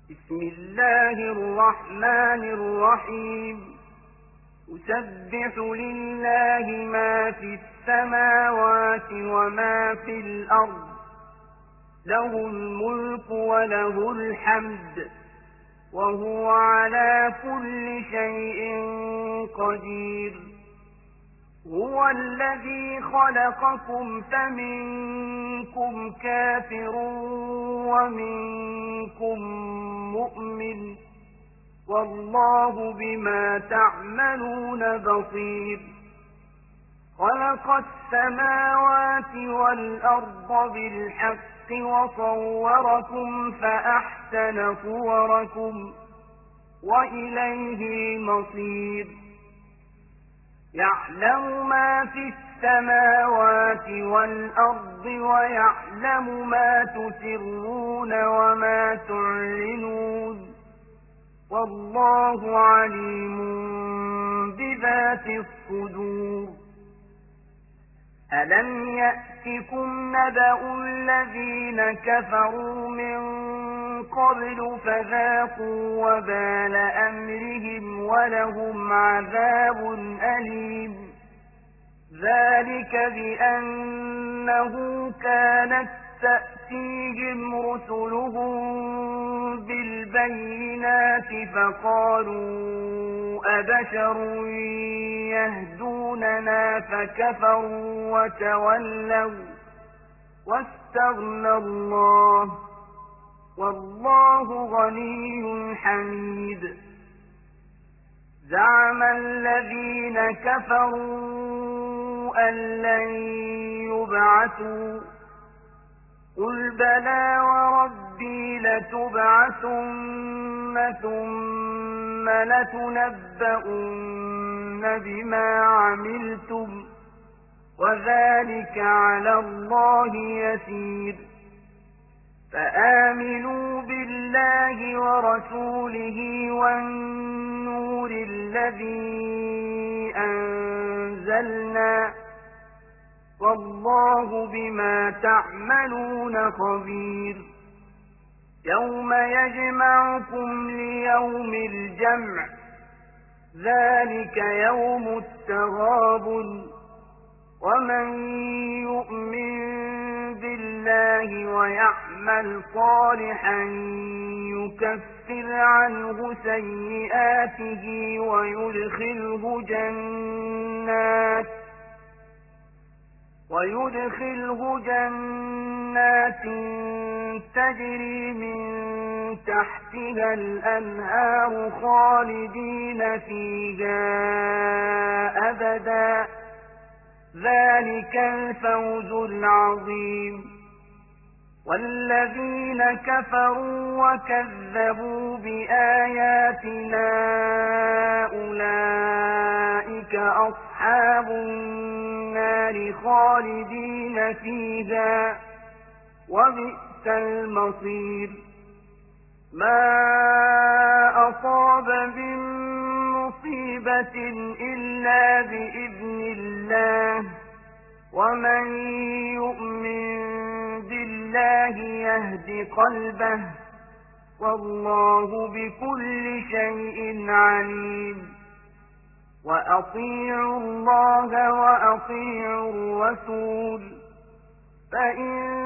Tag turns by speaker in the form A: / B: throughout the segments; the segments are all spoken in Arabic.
A: بسم الله الرحمن الرحيم يسبح لله ما في السماوات وما في الأرض له الملك وله الحمد وهو على كل شيء قدير هو الذي خلقكم فمنكم كافر ومنكم مؤمن والله بما تعملون بصير خلق السماوات والأرض بالحق وصوركم فأحسن صوركم وإليه المصير يعلم ما في السماوات والأرض ويعلم ما تسرون وما تعلنون والله عليم بذات الصدور ألم يأتكم نبأ الذين كفروا من قبل فذاقوا وبال أمرهم ولهم عذاب أليم ذلك بأنه كانت تأتيهم رسلهم بالبينات فقالوا أبشر يهدوننا فكفروا وتولوا واستغنى الله والله غني حميد زعم الذين كفروا أن لن يبعثوا قل بلى وربي لتبعثن ثم لتنبؤن بما عملتم وذلك على الله يسير فآمنوا بالله ورسوله والنور الذي أنزلنا والله بما تعملون خبير يوم يجمعكم ليوم الجمع ذلك يوم التغابن ومن يؤمن بالله ويعمل صالحا يكفر عنه سيئاته ويدخله جنات تجري من تحتها الأنهار خالدين فيها أبدا ذلك الفوز العظيم والذين كفروا وكذبوا بآياتنا أولئك أصحاب النار خالدين فيها وبئس المصير ما أصاب من مصيبة إلا بإذن الله ومن يؤمن بالله يهد قلبه والله بكل شيء عليم وأطيعوا الله وأطيعوا الرسول فإن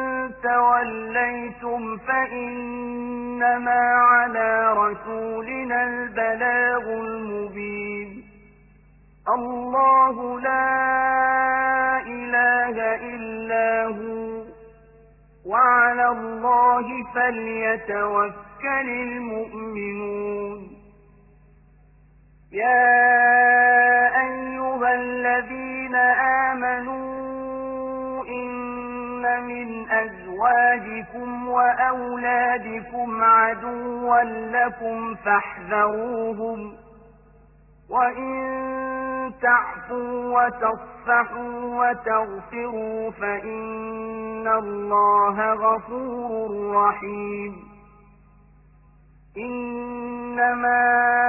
A: توليتم فإنما على رسولنا البلاغ المبين الله لا إله إلا هو وعلى الله فليتوكل المؤمنون يا أيها الذين آمنوا إن من أزواجكم وأولادكم عدوا لكم فاحذروهم وإن تعفوا وتصفحوا وتغفروا فإن الله غفور رحيم إنما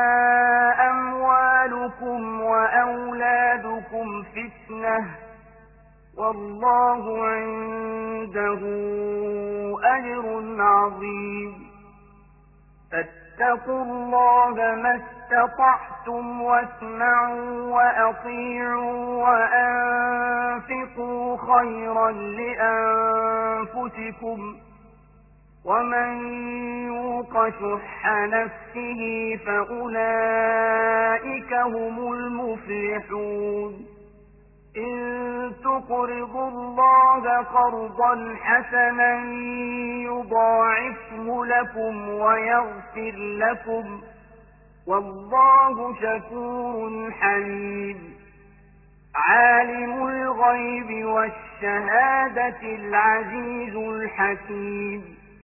A: أموالكم وأولادكم فتنة والله عنده أجر عظيم فاتقوا الله ما استطعتم واسمعوا وأطيعوا وأنفقوا خيرا لأنفسكم ومن يوق شح نفسه فأولئك هم المفلحون إن تقرضوا الله قرضا حسنا يضاعفه لكم ويغفر لكم والله شكور حليم عالم الغيب والشهادة العزيز الحكيم